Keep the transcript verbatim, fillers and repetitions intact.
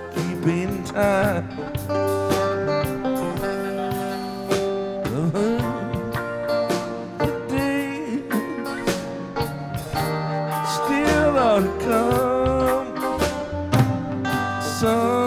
keeping time. The day still ought to come. Sun